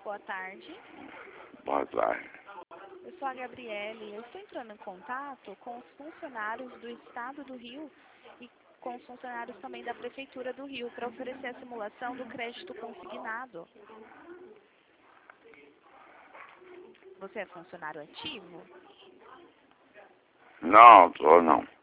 boa tarde. Boa tarde. Eu sou a Gabriele. Eu estou entrando em contato com os funcionários do Estado do Rio e com os funcionários também da Prefeitura do Rio para oferecer a simulação do crédito consignado. Você é funcionário ativo? Não, tô não.